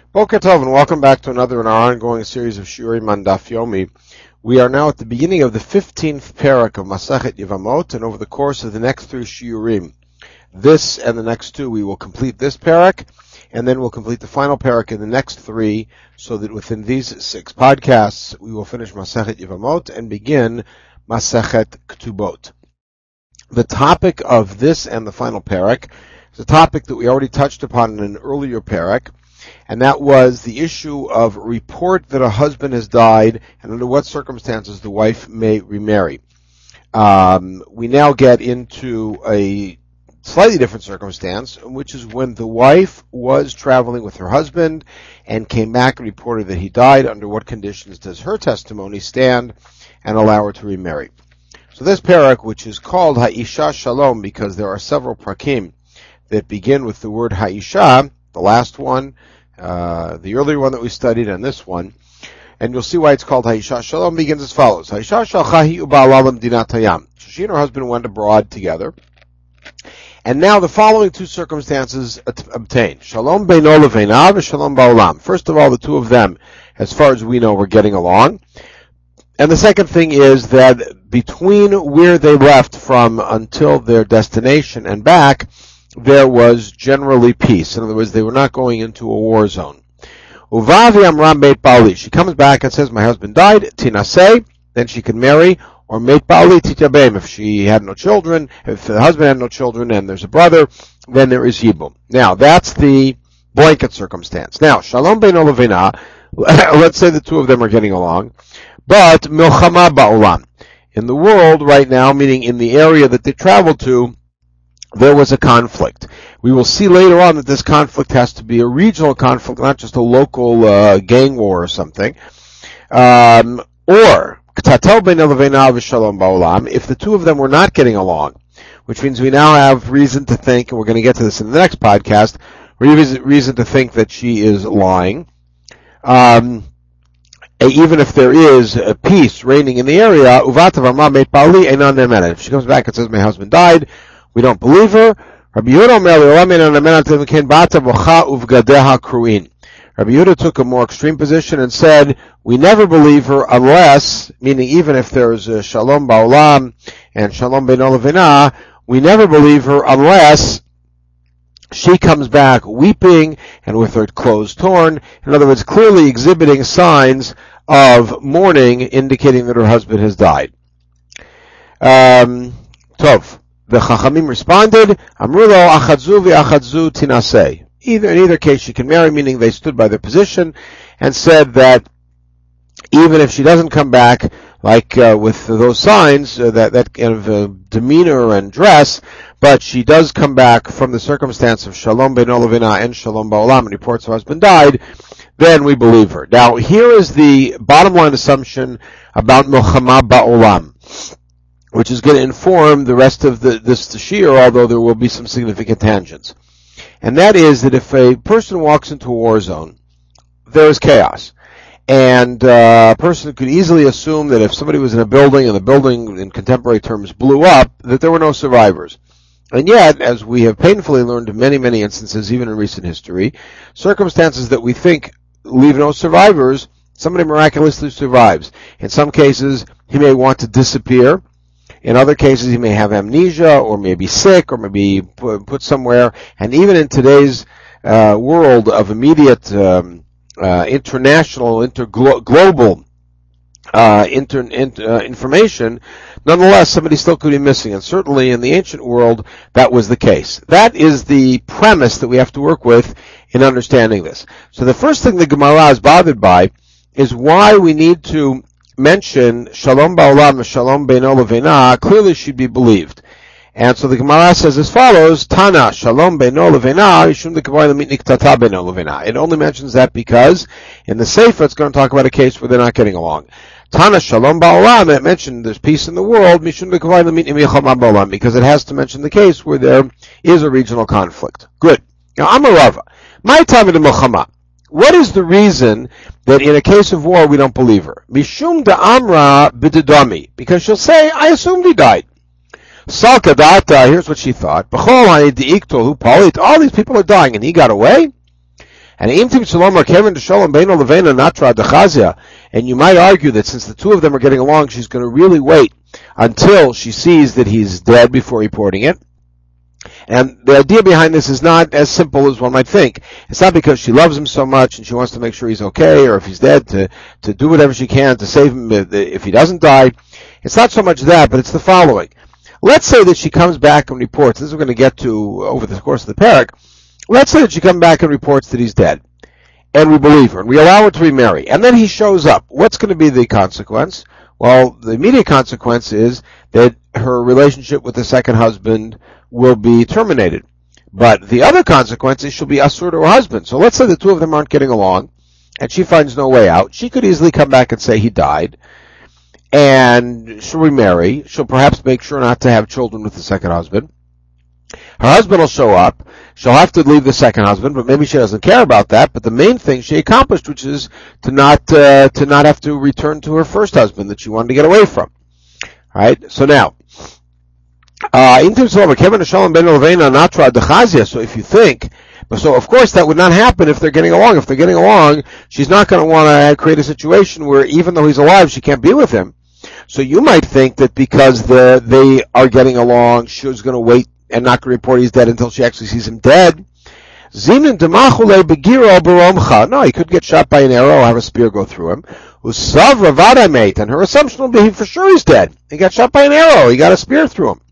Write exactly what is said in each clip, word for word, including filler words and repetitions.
Boker Tov, and welcome back to another in our ongoing series of Shiurim on Daf Yomi. We are now at the beginning of the fifteenth parak of Masachet Yevamot, and over the course of the next three Shiurim, this and the next two, we will complete this parak, and then we'll complete the final parak in the next three, so that within these six podcasts, we will finish Masachet Yevamot and begin Masachet Ketubot. The topic of this and the final parak is a topic that we already touched upon in an earlier parak, and that was the issue of report that a husband has died and under what circumstances the wife may remarry. Um, we now get into a slightly different circumstance, which is when the wife was traveling with her husband and came back and reported that he died. Under what conditions does her testimony stand and allow her to remarry? So this parak, which is called Ha'isha Shalom because there are several prakim that begin with the word Ha'isha, the last one, uh, the earlier one that we studied, and this one. And you'll see why it's called Ha'isha Shalom, begins as follows. Ha'isha Shalchahi u'ba'alam dinat hayam. So she and her husband went abroad together. And now the following two circumstances obtain. Shalom beino leveina and shalom ba'olam. First of all, the two of them, as far as we know, were getting along. And the second thing is that between where they left from until their destination and back, there was generally peace. In other words, they were not going into a war zone. Uvavi amram beit bali. She comes back and says, my husband died, tinaseh, then she can marry, or meit bali titabem. If she had no children, if the husband had no children and there's a brother, then there is yibum. Now, that's the blanket circumstance. Now, shalom beino levina, let's say the two of them are getting along, but milchama ba'olam. In the world right now, meaning in the area that they traveled to, there was a conflict. We will see later on that this conflict has to be a regional conflict, not just a local uh, gang war or something. Um, or, if the two of them were not getting along, which means we now have reason to think, and we're going to get to this in the next podcast, we have reason to think that she is lying. Um, even if there is a peace reigning in the area, if she comes back and says, my husband died, we don't believe her. Rabbi Yehuda took a more extreme position and said, we never believe her unless, meaning even if there is a shalom ba'olam and shalom beino levina, we never believe her unless she comes back weeping and with her clothes torn. In other words, clearly exhibiting signs of mourning, indicating that her husband has died. Um, Tov. The Chachamim responded, Amrulo achadzu v'achadzu tinaseh. Either, in either case she can marry, meaning they stood by their position and said that even if she doesn't come back, like uh, with those signs, uh, that, that kind of uh, demeanor and dress, but she does come back from the circumstance of shalom beino levina and shalom ba'olam and reports her husband died, then we believe her. Now, here is the bottom line assumption about milchama ba'olam, which is going to inform the rest of the, this shiur, although there will be some significant tangents. And that is that if a person walks into a war zone, there is chaos. And uh, a person could easily assume that if somebody was in a building and the building, in contemporary terms, blew up, that there were no survivors. And yet, as we have painfully learned in many, many instances, even in recent history, circumstances that we think leave no survivors, somebody miraculously survives. In some cases, he may want to disappear. In other cases, he may have amnesia, or may be sick, or may be put somewhere. And even in today's uh, world of immediate um, uh, international, interglo- global uh, inter- inter- uh, information, nonetheless, somebody still could be missing. And certainly in the ancient world, that was the case. That is the premise that we have to work with in understanding this. So the first thing the Gemara is bothered by is why we need to mention shalom ba'olam and shalom beino levina clearly should be believed. And so the Gemara says as follows, Tana, shalom beino levina, yishum dekavoy lemit niktata beino levina. It only mentions that because in the Sefer it's going to talk about a case where they're not getting along. Tana, shalom ba'olam, it mentioned there's peace in the world, mishum dekavoy lemit milchama ba'olam, because it has to mention the case where there is a regional conflict. Good. Now, I'm a Rava. My time in the milchama. What is the reason that in a case of war we don't believe her? Mishum da amra b'didami, because she'll say, I assumed he died. Salka data, here's what she thought. B'chol ha'edi'ikto hu palit, all these people are dying and he got away? And imtim shalom or kevin to shalom beino levena natra dechazia. And you might argue that since the two of them are getting along, she's going to really wait until she sees that he's dead before reporting it. And the idea behind this is not as simple as one might think. It's not because she loves him so much and she wants to make sure he's okay, or if he's dead, to, to do whatever she can to save him if he doesn't die. It's not so much that, but it's the following. Let's say that she comes back and reports, this is we're going to get to over the course of the parak. Let's say that she comes back and reports that he's dead. And we believe her, and we allow her to remarry. And then he shows up. What's going to be the consequence? Well, the immediate consequence is that her relationship with the second husband will be terminated. But the other consequence is she'll be asur to her husband. So let's say the two of them aren't getting along, and she finds no way out. She could easily come back and say he died, and she'll remarry. She'll perhaps make sure not to have children with the second husband. Her husband will show up. She'll have to leave the second husband, but maybe she doesn't care about that. But the main thing she accomplished, which is to not uh, to not have to return to her first husband that she wanted to get away from. All right. So now, uh, so if you think, so of course that would not happen if they're getting along. If they're getting along, she's not going to want to create a situation where even though he's alive, she can't be with him. So you might think that because the, they are getting along, she's going to wait and not going to report he's dead until she actually sees him dead. No, he could get shot by an arrow or have a spear go through him. And her assumption will be for sure he's dead. He got shot by an arrow. He got a spear through him.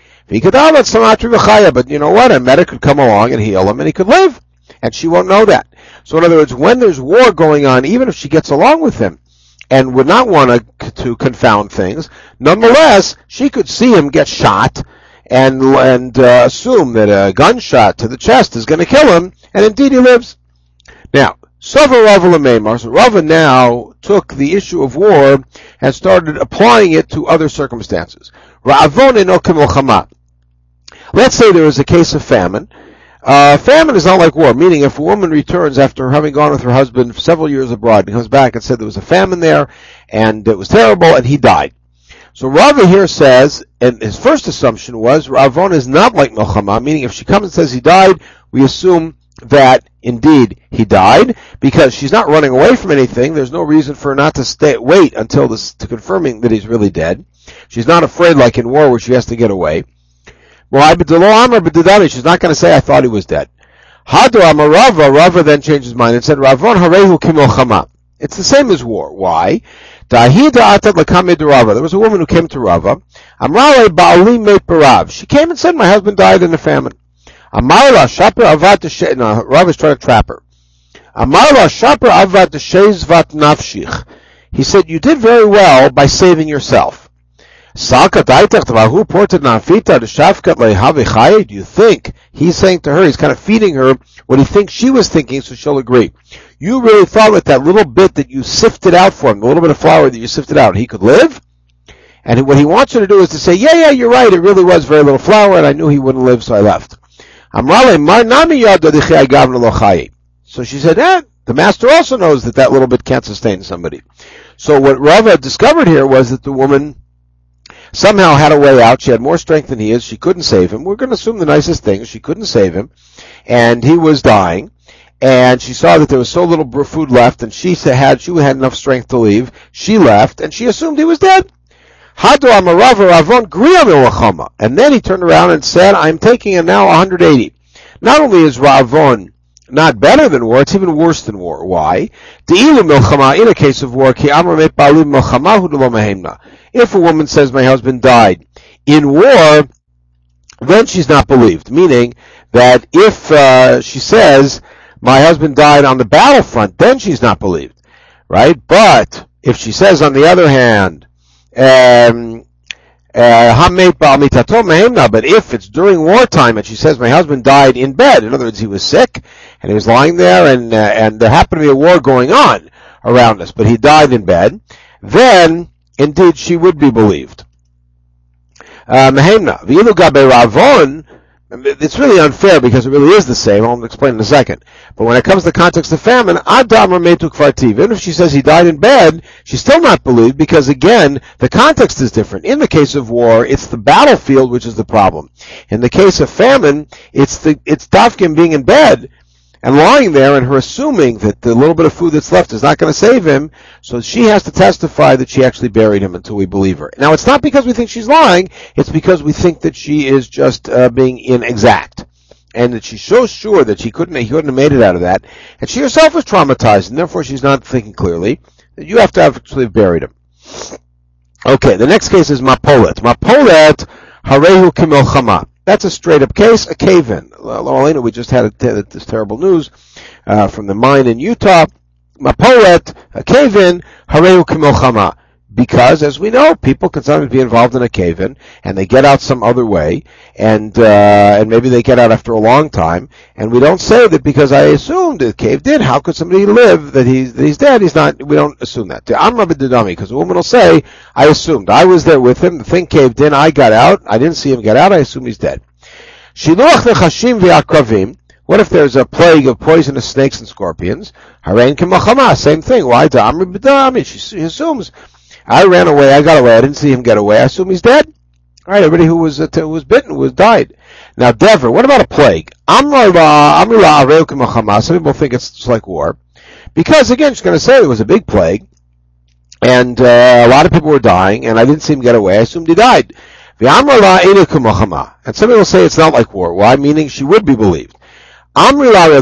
But you know what? A medic could come along and heal him and he could live. And she won't know that. So in other words, when there's war going on, even if she gets along with him, and would not want to, to confound things, nonetheless, she could see him get shot and and uh, assume that a gunshot to the chest is going to kill him, and indeed he lives. Now, Sova Rava L'Meimar, so Rava now took the issue of war and started applying it to other circumstances. Ra'avon eno k'milchama. Let's say there is a case of famine. Uh, famine is not like war, meaning if a woman returns after having gone with her husband for several years abroad and comes back and said there was a famine there and it was terrible and he died. So Rava here says, and his first assumption was, Ravon is not like Milchama, meaning if she comes and says he died, we assume that indeed he died, because she's not running away from anything. There's no reason for her not to stay, wait until this, to confirming that he's really dead. She's not afraid like in war where she has to get away. She's not going to say, I thought he was dead. Hadu Amar Rava, Rava then changed his mind and said, Ravon harehu kimilchama. It's the same as war. Why? There was a woman who came to Rava. She came and said, my husband died in a famine. No, Rava's trying to trap her. He said, you did very well by saving yourself. Do you think he's saying to her, he's kind of feeding her what he thinks she was thinking, so she'll agree. You really thought with that little bit that you sifted out for him, the little bit of flour that you sifted out, he could live? And what he wants her to do is to say, yeah, yeah, you're right, it really was very little flour, and I knew he wouldn't live, so I left. So she said, eh, the master also knows that that little bit can't sustain somebody. So what Rava discovered here was that the woman somehow had a way out. She had more strength than he is. She couldn't save him. We're going to assume the nicest thing. She couldn't save him. And he was dying. And she saw that there was so little food left, and she had, she had enough strength to leave. She left, and she assumed he was dead. And then he turned around and said, I'm taking it now one hundred eighty. Not only is Ravon not better than war, it's even worse than war. Why? In a case of war, if a woman says my husband died in war, then she's not believed. Meaning that if uh, she says my husband died on the battlefront, then she's not believed, right? But if she says, on the other hand, um, uh, but if it's during wartime and she says my husband died in bed, in other words, he was sick and he was lying there, and uh, and there happened to be a war going on around us, but he died in bed, then indeed she would be believed. Mehemna, v'yilu gabe Ravon. It's really unfair because it really is the same. I'll explain in a second. But when it comes to the context of famine, Adam Metu Kvartiv. Even if she says he died in bed, she's still not believed because, again, the context is different. In the case of war, it's the battlefield which is the problem. In the case of famine, it's the it's Dafkin being in bed and lying there, and her assuming that the little bit of food that's left is not going to save him, so she has to testify that she actually buried him until we believe her. Now, it's not because we think she's lying, it's because we think that she is just uh, being inexact, and that she's so sure that she couldn't, he couldn't have made it out of that, and she herself was traumatized, and therefore she's not thinking clearly, that you have to actually have buried him. Okay, the next case is Mapolet. Mapolet, Harehu Kimilchama. That's a straight-up case, a cave-in. Loralina, we just had a, this terrible news uh, from the mine in Utah. Mapolet, a cave-in, Harehu Kimilchama. Because, as we know, people can sometimes be involved in a cave-in, and they get out some other way, and uh, and maybe they get out after a long time, and we don't say that because I assumed it caved in. How could somebody live that he's that he's dead? He's not. We don't assume that. I'm Rabbi Dudami, because a woman will say, I assumed. I was there with him, the thing caved in, I got out, I didn't see him get out, I assume he's dead. Shiluach nechashim v'akravim. What if there's a plague of poisonous snakes and scorpions? Harein kimachama, same thing. Why? I'm Rabbi Dudami. She assumes, I ran away, I got away, I didn't see him get away, I assume he's dead. Alright, everybody who was uh, who was bitten was died. Now, Dever, what about a plague? Some people think it's just like war. Because, again, she's going to say it was a big plague, and uh, a lot of people were dying, and I didn't see him get away, I assumed he died. And some people say it's not like war. Why? Meaning she would be believed. She'll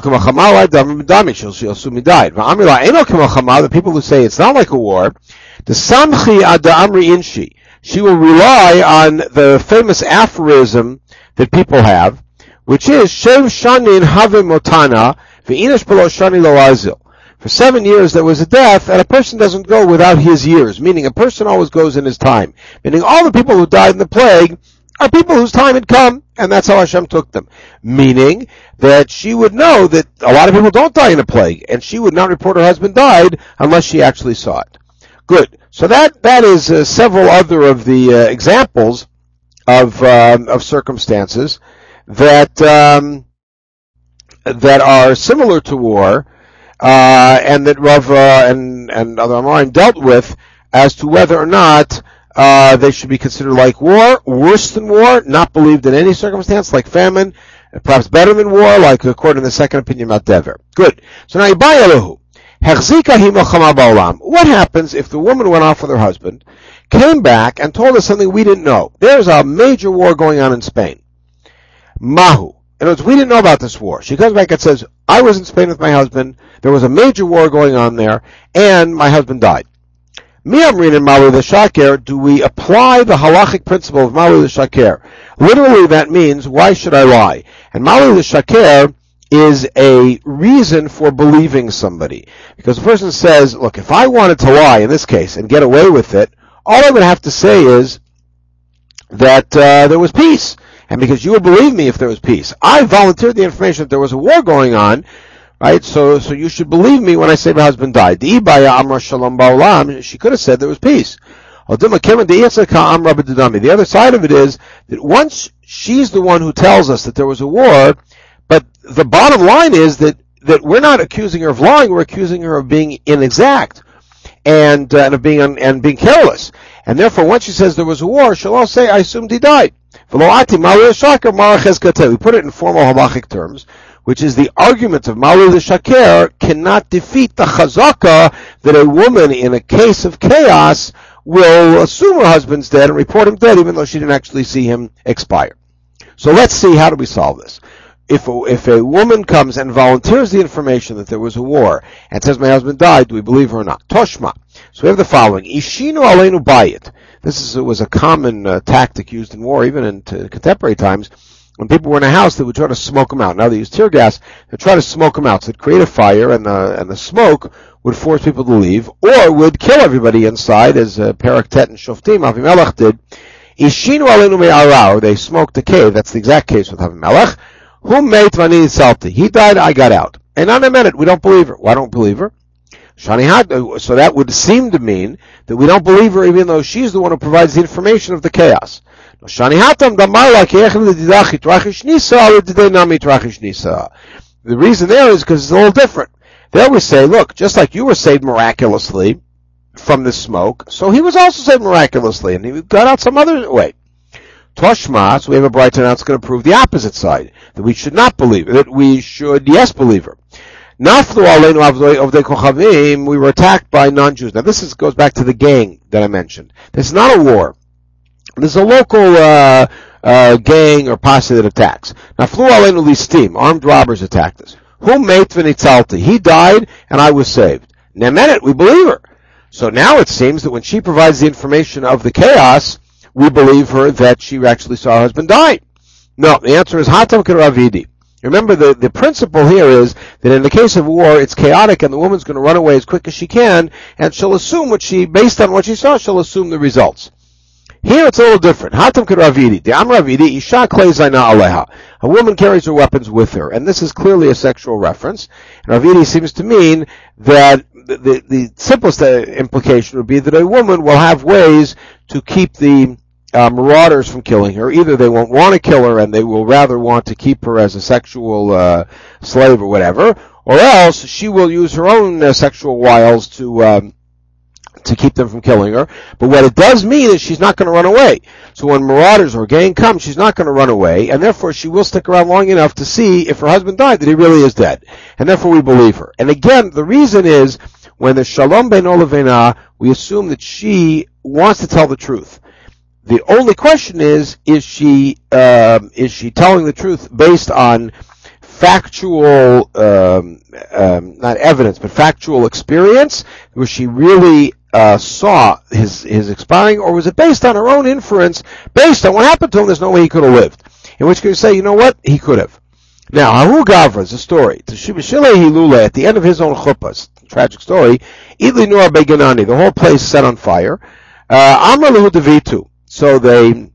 assume he died. The people who say it's not like a war, the Samchi Ada Amri Inshi. She will rely on the famous aphorism that people have, which is Shev Shanin Have Motana Ve'inish Below Shani Lo Azil. For seven years there was a death, and a person doesn't go without his years, meaning a person always goes in his time. Meaning all the people who died in the plague are people whose time had come, and that's how Hashem took them. Meaning that she would know that a lot of people don't die in a plague, and she would not report her husband died unless she actually saw it. Good. So that that is uh, several other of the uh, examples of um, of circumstances that um, that are similar to war, uh, and that Rav uh, and and other Amorim dealt with as to whether or not uh, they should be considered like war, worse than war, not believed in any circumstance, like famine, perhaps better than war, like according to the second opinion about Dever. Good. So now Ibai Elohu. What happens if the woman went off with her husband, came back, and told us something we didn't know? There's a major war going on in Spain. Mahu. In other words, we didn't know about this war. She comes back and says, I was in Spain with my husband, there was a major war going on there, and my husband died. Mi'amrin and Malu the Shaker, do we apply the halachic principle of Malu the Shaker? Literally that means, why should I lie? And Malu the Shaker is a reason for believing somebody. Because the person says, look, if I wanted to lie in this case and get away with it, all I would have to say is that uh, there was peace. And because you would believe me if there was peace. I volunteered the information that there was a war going on, right? So so you should believe me when I say my husband died. She could have said there was peace. The other side of it is that once she's the one who tells us that there was a war, but the bottom line is that, that we're not accusing her of lying, we're accusing her of being inexact and, uh, and of being un, and being careless. And therefore, once she says there was a war, she'll all say, I assumed he died. We put it in formal halachic terms, which is the argument of Malu the Shaker cannot defeat the chazaka that a woman in a case of chaos will assume her husband's dead and report him dead even though she didn't actually see him expire. So let's see, how do we solve this? If a, if a woman comes and volunteers the information that there was a war and says my husband died, do we believe her or not? Toshma. So we have the following. Ishinu aleinu bayit. This is, was a common uh, tactic used in war, even in t- contemporary times. When people were in a house, they would try to smoke them out. Now they use tear gas. They try to smoke them out. So they'd create a fire, and the, and the smoke would force people to leave, or would kill everybody inside, as uh, Perak Tet and Shoftim, Avimelech did. Ishinu aleinu me'ara, or they smoked the cave. That's the exact case with Avimelech. Who made Vani Salti? He died, I got out. And on a minute, we don't believe her. Why don't we believe her? Shani, so that would seem to mean that we don't believe her even though she's the one who provides the information of the chaos. The reason there is because it's a little different. They always say, look, just like you were saved miraculously from the smoke, so he was also saved miraculously, and he got out some other way. Toshma, so we have a bright now, it's going to prove the opposite side, that we should not believe, that we should, yes, believe her. Naflu aleinu avdei kochavim, we were attacked by non-Jews. Now this is, goes back to the gang that I mentioned. This is not a war. This is a local uh, uh, gang or posse that attacks. Naflu aleinu listim, armed robbers attacked us. Who made v'nitzalti? He died and I was saved. Nemenet, we believe her. So now it seems that when she provides the information of the chaos, we believe her that she actually saw her husband die. No, the answer is Hatam Karavidi. Remember, the, the principle here is that in the case of war, it's chaotic and the woman's going to run away as quick as she can, and she'll assume what she, based on what she saw, she'll assume the results. Here it's a little different. Hatam Karavidi. The Amravidi, Isha Klezayna Aleha. A woman carries her weapons with her, and this is clearly a sexual reference. And Ravidi seems to mean that the, the, the simplest implication would be that a woman will have ways to keep the Uh, marauders from killing her. Either they won't want to kill her and they will rather want to keep her as a sexual uh, slave or whatever, or else she will use her own uh, sexual wiles to um, to keep them from killing her. But what it does mean is she's not going to run away. So when marauders or gang come, she's not going to run away, and therefore she will stick around long enough to see if her husband died, that he really is dead. And therefore we believe her. And again, the reason is when the Shalom Beino Levena, we assume that she wants to tell the truth. The only question is, is she, um, is she telling the truth based on factual, um, um, not evidence, but factual experience, where she really, uh, saw his, his expiring, or was it based on her own inference, based on what happened to him, there's no way he could have lived? In which case you say, you know what? He could have. Now, Hahu Gavra is a story. At the end of his own chuppah, tragic story, Idli Nur Beganani, the whole place set on fire. Uh, Amar Lehu Devitu. So they,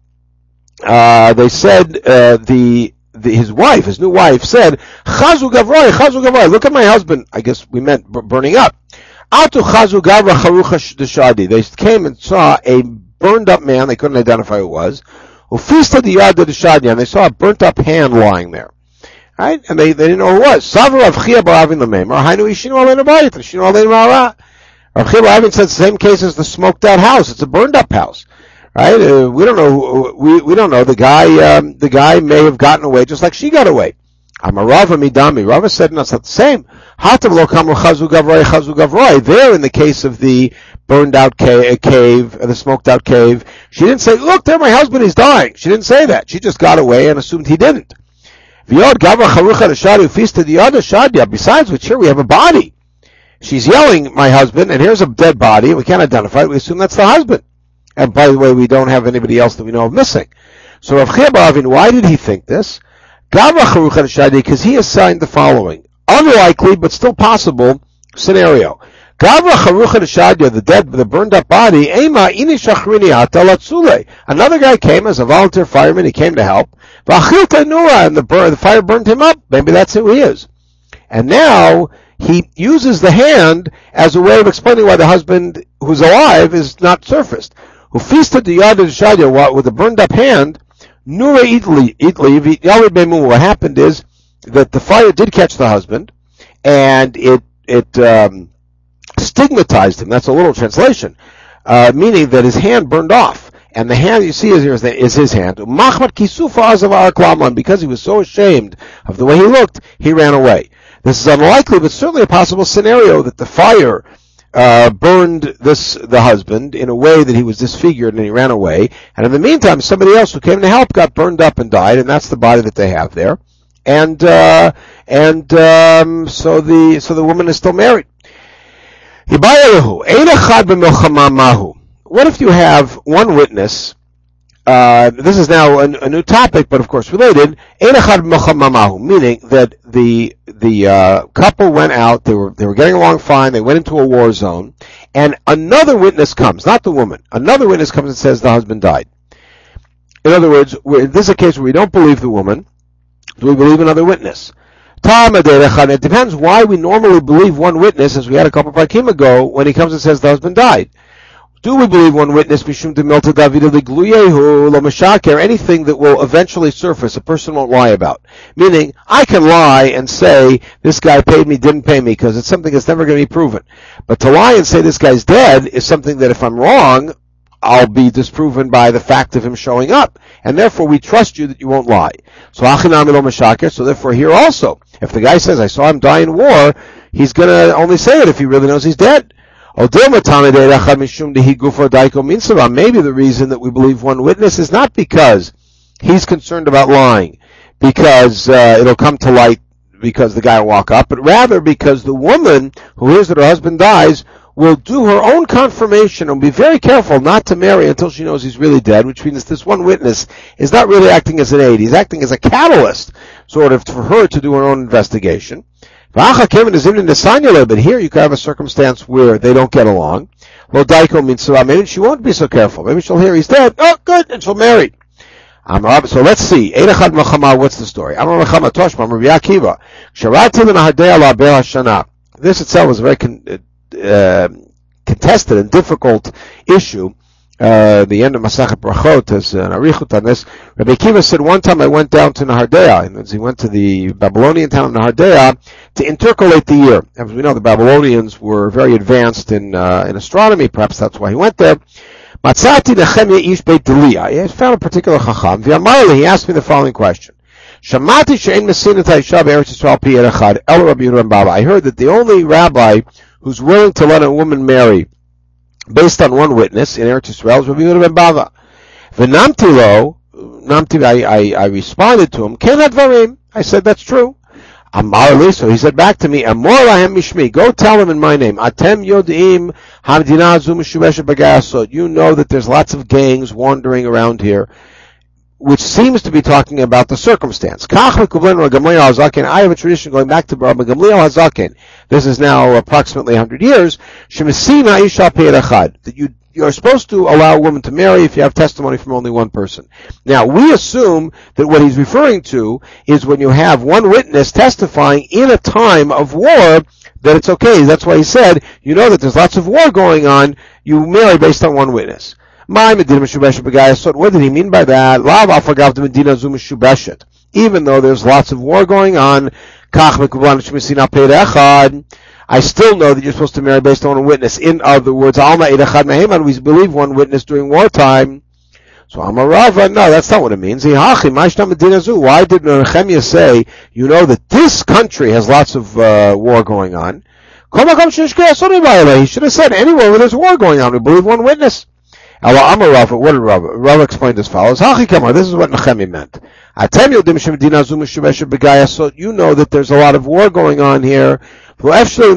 uh, they said, uh, the, the, his wife, his new wife said, Chazu Gavroi, Chazu Gavroi, look at my husband. I guess we meant b- burning up. Atu Chazu Gavra Charucha Deshadi. They came and saw a burned up man, they couldn't identify who it was, Ufista Diyad Deshadi, and they saw a burnt up hand lying there. Right? And they, they didn't know who it was. Savra of Chia Baravin Lamemar, Hainu Ishinu Aleinu Bayit, Ishinu Aleinu Mara. Rav Chia Baravin said the same case as the smoked out house. It's a burned up house. Right? Uh, we don't know. We we don't know. The guy. Um, the guy may have gotten away, just like she got away. Amarava midami. Rava said, "No, it's not the same." Hatav lo kamru chazu gavroi chazu gavroi. There, in the case of the burned out cave, cave, the smoked out cave, she didn't say, "Look, there, my husband is dying." She didn't say that. She just got away and assumed he didn't. V'yod gavra charucha deshadi ufista diyad deshadya. Besides which, here we have a body. She's yelling, "My husband," and here's a dead body. We can't identify it. We assume that's the husband. And by the way, we don't have anybody else that we know of missing. So Rav Chia Baravin, why did he think this? Gavra Charucha Deshadi, because he assigned the following. Unlikely, but still possible, scenario. Gavra Charucha Deshadi, the dead, the burned up body, Ema Ini Shachrini Atalatsule. Another guy came as a volunteer fireman, he came to help. V'achilta Nura, and the, burn, the fire burned him up. Maybe that's who he is. And now, he uses the hand as a way of explaining why the husband who's alive is not surfaced. Ufista diyad deshadya, with a burned up hand, nura itli itli. What happened is that the fire did catch the husband, and it it um, stigmatized him. That's a little translation, uh, meaning that his hand burned off, and the hand you see is here is, the, is his hand. Machmat kisufa azavar klaman, because he was so ashamed of the way he looked, he ran away. This is unlikely, but certainly a possible scenario that the fire Uh, burned this, the husband, in a way that he was disfigured and he ran away. And in the meantime, somebody else who came to help got burned up and died, and that's the body that they have there. And, uh, and, um, so the, so the woman is still married. What if you have one witness? Uh, this is now a, a new topic, but of course related. Meaning that the the uh, couple went out. They were they were getting along fine. They went into a war zone, and another witness comes, not the woman. Another witness comes and says the husband died. In other words, this is a case where we don't believe the woman. Do we believe another witness? It depends why we normally believe one witness, as we had a couple of Pakim ago, when he comes and says the husband died. Do we believe one witness, mishum demilta davida ligluyehu lo meshaker, anything that will eventually surface, a person won't lie about? Meaning, I can lie and say, this guy paid me, didn't pay me, because it's something that's never going to be proven. But to lie and say this guy's dead is something that if I'm wrong, I'll be disproven by the fact of him showing up, and therefore we trust you that you won't lie. So achinami lo meshaker. So therefore here also, if the guy says I saw him die in war, he's going to only say it if he really knows he's dead. Maybe the reason that we believe one witness is not because he's concerned about lying, because uh, it'll come to light because the guy will walk up, but rather because the woman who hears that her husband dies will do her own confirmation and be very careful not to marry until she knows he's really dead, which means this one witness is not really acting as an aid. He's acting as a catalyst, sort of, for her to do her own investigation. But here you could have a circumstance where they don't get along. Maybe she won't be so careful. Maybe she'll hear he's dead. Oh, good, and she'll marry. So let's see. What's the story? This itself is a very con- uh, contested and difficult issue. Uh, the end of Masachet Brachot has an arichut on this. Rabbi Akiva said, one time I went down to Nehardea, and he went to the Babylonian town of Nehardea to intercalate the year. As we know, the Babylonians were very advanced in uh, in astronomy. Perhaps that's why he went there. Matzati Nechemia ish beit Delia. He found a particular chacham. V'amarli, he asked me the following question. Shamati she'en mesinat ha'isha be'eretz Yisrael pi echad el Rabbi Yehuda ben Baba. I heard that the only rabbi who's willing to let a woman marry based on one witness in Eretz Yisrael is Rabbi Yehuda ben Bava. V'namti lo, namti, I, I, I responded to him, ken advarim. I said, that's true. Amar li, so he said back to me, Amor lahem mishmi, go tell him in my name, Atem yodim hamdina azu meshubeshet b'gayasot. You know that there's lots of gangs wandering around here, which seems to be talking about the circumstance. I have a tradition going back to Rabbi Gamliel Hazaken. This is now approximately one hundred years. That you you're supposed to allow a woman to marry if you have testimony from only one person. Now, we assume that what he's referring to is when you have one witness testifying in a time of war, that it's okay. That's why he said, you know that there's lots of war going on, you marry based on one witness. What did he mean by that? Even though there's lots of war going on, I still know that you're supposed to marry based on one witness. In other words, we believe one witness during wartime. So Amarava, no, that's not what it means. Why did Nehemiah say, you know that this country has lots of uh, war going on? He should have said, anywhere where there's war going on, we believe one witness. Allah Amar Rav, what did Rav? Rav explained as follows. This is what Nehemiah meant. You know that there's a lot of war going on here. I cannot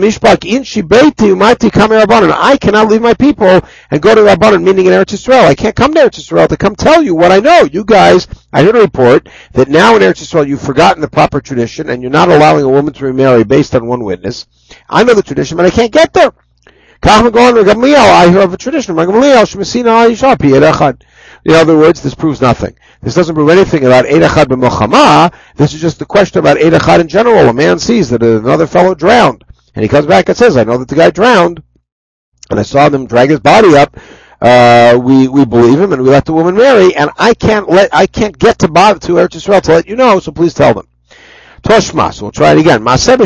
leave my people and go to Rabbanan, meaning in Eretz Yisrael. I can't come to Eretz Yisrael to come tell you what I know. You guys, I heard a report that now in Eretz Yisrael you've forgotten the proper tradition and you're not allowing a woman to remarry based on one witness. I know the tradition, but I can't get there. I hear of a tradition. In other words, this proves nothing. This doesn't prove anything about Eid Echad b'Mochama. This is just the question about Eid Echad in general. A man sees that another fellow drowned, and he comes back and says, I know that the guy drowned, and I saw them drag his body up. Uh, we, we believe him, and we let the woman marry, and I can't let, I can't get to Bob, to Eretz Yisrael to let you know, so please tell them. Toshmas, we'll try it again.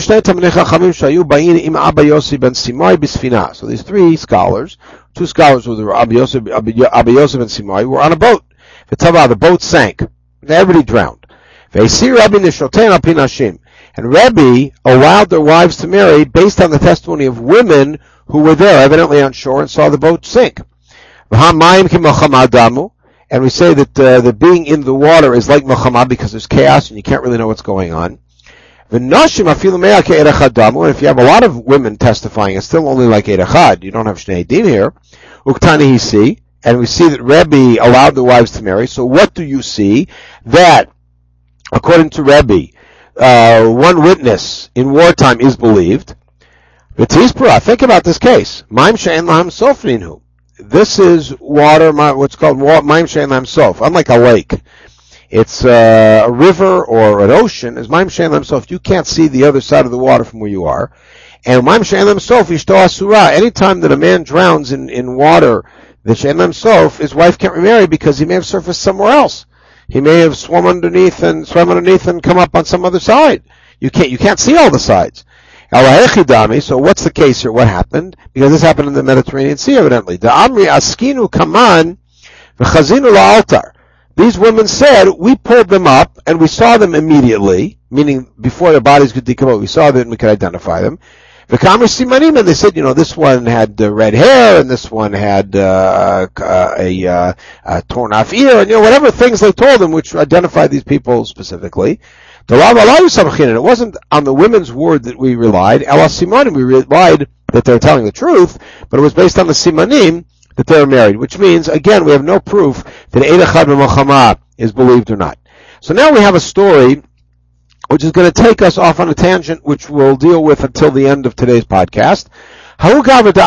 So these three scholars, two scholars with Abba Yosef, Abba Yosef and Simai, were on a boat. The boat sank. Everybody drowned. And Rebbe allowed their wives to marry based on the testimony of women who were there, evidently on shore, and saw the boat sink. And we say that uh, the being in the water is like Mochama because there's chaos and you can't really know what's going on. And if you have a lot of women testifying, it's still only like Eid Echad. You don't have Shnei Din here. Uktani hisi, and we see that Rebbe allowed the wives to marry. So what do you see? That, according to Rebbe, uh, one witness in wartime is believed. Think about this case. This is water, what's called Maim She'en Lahem Sof, unlike a lake. It's uh, a river or an ocean. Is Maim She'en Lahem Sof. You can't see the other side of the water from where you are. And Maim She'en Lahem Sof, Ishto Asura. Anytime that a man drowns in, in water, the She'en Lahem Sof, his wife can't remarry because he may have surfaced somewhere else. He may have swum underneath and swam underneath and come up on some other side. You can't, you can't see all the sides. So what's the case here? What happened? Because this happened in the Mediterranean Sea, evidently. The Amri Askinu Kaman v'chazinu la'altar. These women said, we pulled them up and we saw them immediately, meaning before their bodies could decompose, we saw them and we could identify them. V'kamer simanim, and they said, you know, this one had uh, red hair and this one had uh, uh, a, uh, a torn off ear, and you know, whatever things they told them which identified these people specifically. It wasn't on the women's word that we relied. Ela simanim, we relied that they're telling the truth, but it was based on the simanim that they're married, which means, again, we have no proof that Eid Echad B'Milchama is believed or not. So now we have a story which is going to take us off on a tangent, which we'll deal with until the end of today's podcast. There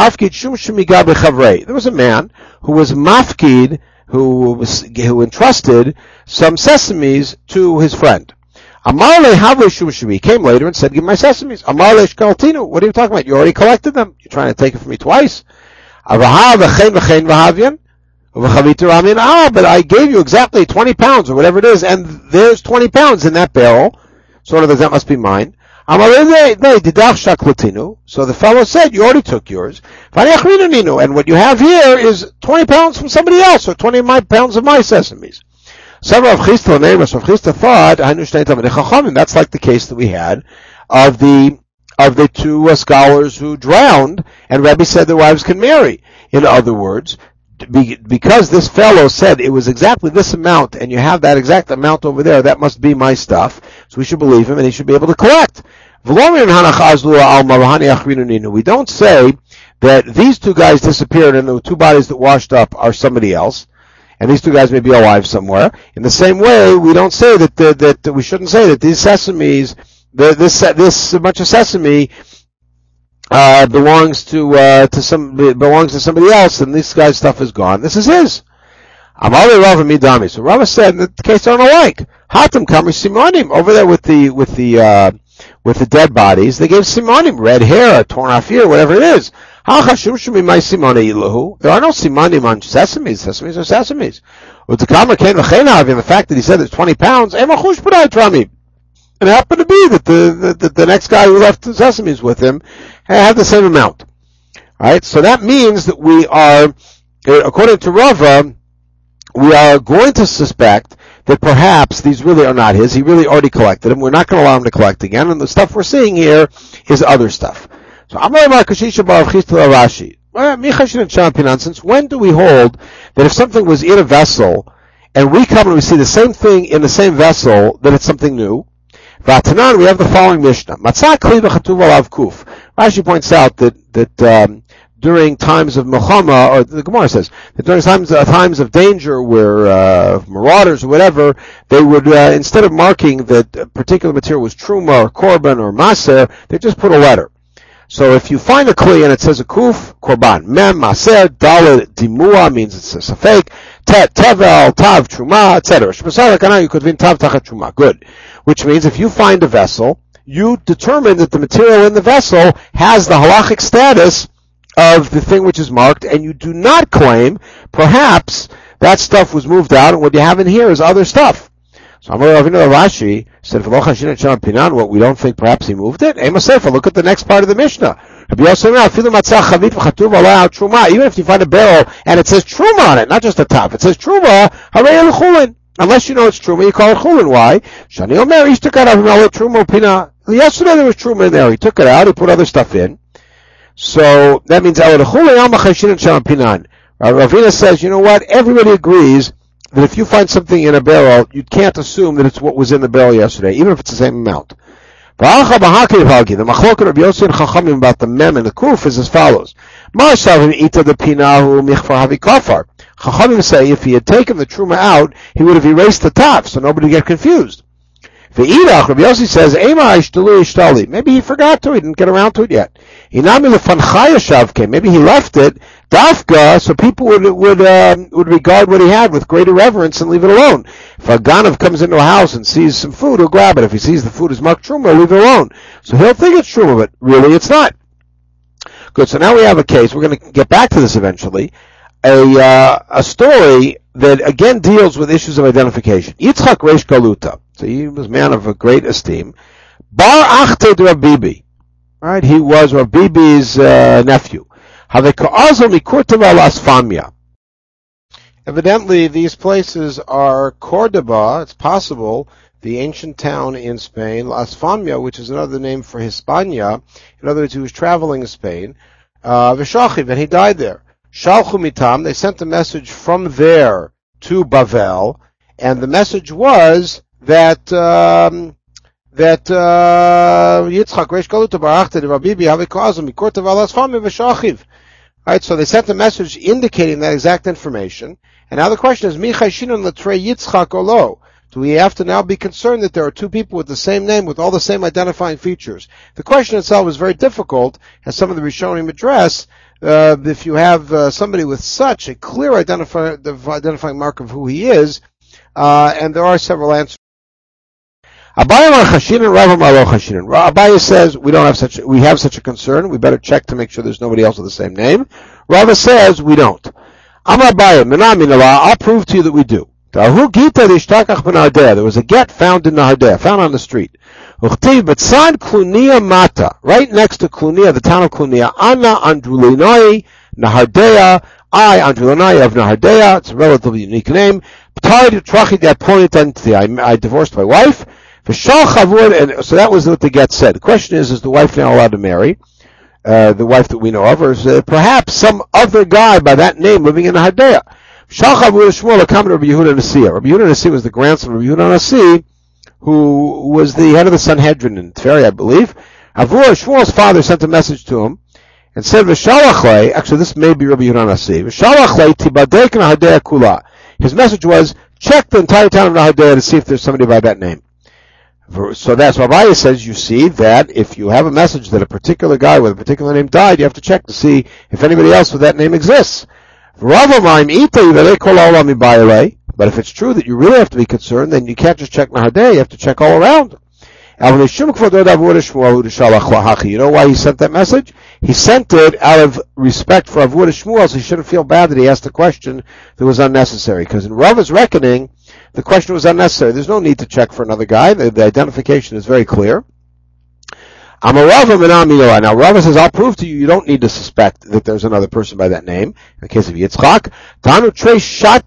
was a man who was mafkid, who was, who entrusted some sesames to his friend. Amarle Havle He came later and said, give me my sesames. Amarle Shkaltinu, what are you talking about? You already collected them. You're trying to take it from me twice. Ah, but I gave you exactly twenty pounds or whatever it is, and there's twenty pounds in that barrel. Sort of as that must be mine. So the fellow said, you already took yours. And what you have here is twenty pounds from somebody else, or twenty pounds of my sesames. Some of Chisda, neighbors of Chisda thought, that's like the case that we had of the of the two uh, scholars who drowned, and Rebbe said their wives can marry. In other words, be, because this fellow said it was exactly this amount, and you have that exact amount over there, that must be my stuff, so we should believe him, and he should be able to collect. We don't say that these two guys disappeared, and the two bodies that washed up are somebody else, and these two guys may be alive somewhere. In the same way, we don't say that the, that, that we shouldn't say that these sesames, the, this this bunch of sesame uh, belongs to uh, to some belongs to somebody else, and this guy's stuff is gone. This is his. Amali Rava Midami. So Rava said that the case aren't alike. Hatam Kamri Simonim over there with the with the uh, with the dead bodies. They gave Simonim red hair, torn off ear, whatever it is. There are no simanim on sesames. Sesames are sesames. And the fact that he said there's twenty pounds, and it happened to be that the, the, the next guy who left the sesames with him had the same amount. Alright, so that means that we are, according to Rava, we are going to suspect that perhaps these really are not his. He really already collected them. We're not going to allow him to collect again, and the stuff we're seeing here is other stuff. So, Rashi. Since when do we hold that if something was in a vessel, and we come and we see the same thing in the same vessel, that it's something new? Vatanan, we have the following Mishnah. Rashi points out that, that, um, during times of Milchama, or the Gemara says, that during times, uh, times of danger where, uh, marauders or whatever, they would, uh, instead of marking that a particular material was Truma or Korban or Maser, they just put a letter. So if you find a kli and it says a kuf, korban, mem, maser, dalet, dimua means it's a fake, tet, tevel, tav, truma, et cetera. You could win tav, tachat, truma. Good. Which means if you find a vessel, you determine that the material in the vessel has the halachic status of the thing which is marked, and you do not claim, perhaps, that stuff was moved out, and what you have in here is other stuff. So Amar Ravina Rashi said, what we don't think perhaps he moved it? Look at the next part of the Mishnah. Even if you find a barrel and it says truma on it, not just a top, it says truma, unless you know it's truma, you call it chulin. Why? Yesterday there was truma in there. He took it out, he put other stuff in. So that means Ravina says, you know what? Everybody agrees that if you find something in a barrel, you can't assume that it's what was in the barrel yesterday, even if it's the same amount. The machlokes of Yossi and Chachamim about the mem and the kuf is as follows. Chachamim say if he had taken the truma out, he would have erased the top, so nobody would get confused. Rabbi Yossi says, maybe he forgot to, he didn't get around to it yet. Maybe he left it, dafka, so people would would um, would regard what he had with greater reverence and leave it alone. If a ganav comes into a house and sees some food, he'll grab it. If he sees the food is marked truma, he'll leave it alone. So he'll think it's truma, but really it's not. Good, so now we have a case, we're going to get back to this eventually, a uh, a story that again deals with issues of identification. Yitzchak Reish Galuta. So he was a man of a great esteem. Bar Achte de Rabibi. Right? He was Rabbi Bibi's uh, nephew. Evidently, these places are Cordoba, it's possible, the ancient town in Spain, Las Famia, which is another name for Hispania. In other words, he was traveling in Spain. Uh, V'shachiv, and he died there. Shalchu mitam, they sent a message from there to Bavel, and the message was that, um, that, uh, Yitzchak, Reish Galuta Barachta, Rabbi Bibi, Havikazim, Mikorta Valas Famia V'shachiv. Right, so they sent a message indicating that exact information. And now the question is, Michai Shinon Latre Yitzchak Olo. Do we have to now be concerned that there are two people with the same name, with all the same identifying features? The question itself is very difficult, as some of the Rishonim address. Uh, if you have uh, somebody with such a clear identify, identifying mark of who he is, uh, and there are several answers. Abaye says we don't have such we have such a concern. We better check to make sure there's nobody else with the same name. Rava says we don't. Amar Abaye, I'll prove to you that we do. There was a get found in Nahardea, found on the street. Right next to Clunia, the town of Clunia. Anna Andrulinoi Nahardea. I Andrulinoi of Nahardea. It's a relatively unique name. I divorced my wife. And so that was what the get said. The question is, is the wife now allowed to marry? Uh, the wife that we know of, or is uh, perhaps some other guy by that name living in Nahardea? Shmuel, a common Rabbi Yehuda Nasi. Rabbi Yehuda Nasi was the grandson of Rabbi Yehuda Nasi, who was the head of the Sanhedrin in Tveri, I believe. Avur, Shmuel's father sent a message to him and said, V'shalachle, actually this may be Rabbi Yehuda Nasi, V'shalachle tibadek Nahardea kula. His message was, check the entire town of Nahardea to see if there's somebody by that name. So that's what Abaye says. You see that if you have a message that a particular guy with a particular name died, you have to check to see if anybody else with that name exists. But if it's true that you really have to be concerned, then you can't just check Nahardea, you have to check all around. You know why he sent that message? He sent it out of respect for Avur Shmuel, so he shouldn't feel bad that he asked a question that was unnecessary. Because in Rava's reckoning, the question was unnecessary. There's no need to check for another guy. The, the identification is very clear. Now Rava says, I'll prove to you, you don't need to suspect that there's another person by that name. In the case of Yitzchak, there were two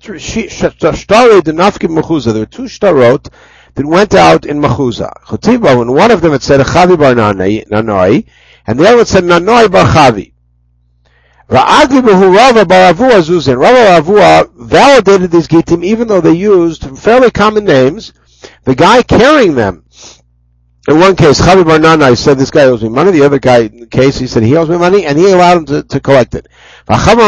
shtarot that went out in Machuza. And one of them it said Chavi bar Nanoi, and the other one said Nanoi bar Chavi. Ra'agli behu Rava bar Avua Zuzin. Rava bar Avua validated these Gitim even though they used fairly common names. The guy carrying them, in one case, Chavi bar Nanai said this guy owes me money. The other guy, in the case, he said he owes me money, and he allowed him to, to collect it. There's a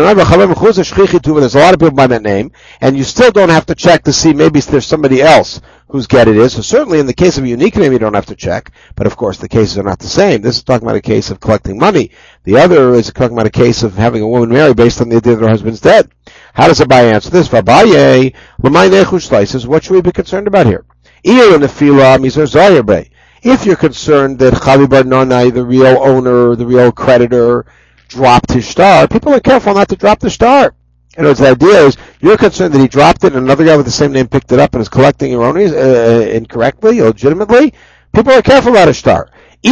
lot of people by that name, and you still don't have to check to see maybe there's somebody else whose get it is. So certainly in the case of a unique name, you don't have to check. But of course, the cases are not the same. This is talking about a case of collecting money. The other is talking about a case of having a woman marry based on the idea that her husband's dead. How does Abaye answer this? Vabaye, l'may nechush says, what should we be concerned about here? If you're concerned that Chavi bar Nanai, the real owner, the real creditor, dropped his star, people are careful not to drop the star. In other words, the idea is you're concerned that he dropped it and another guy with the same name picked it up and is collecting erroneous, uh, incorrectly, illegitimately. People are careful about a star.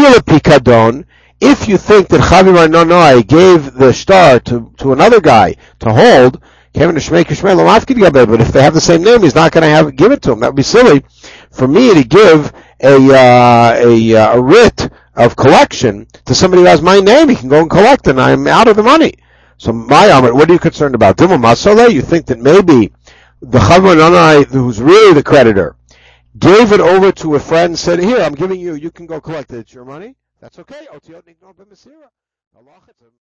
If you think that Chavi bar Nanai gave the star to, to another guy to hold, but if they have the same name, he's not going to have give it to him. That would be silly for me to give a uh, a, a writ of collection to somebody who has my name. He can go and collect it, and I'm out of the money. So my Amrit, what are you concerned about? You think that maybe the Chavi Nanai, who's really the creditor, gave it over to a friend and said, here, I'm giving you, you can go collect it. It's your money. That's okay.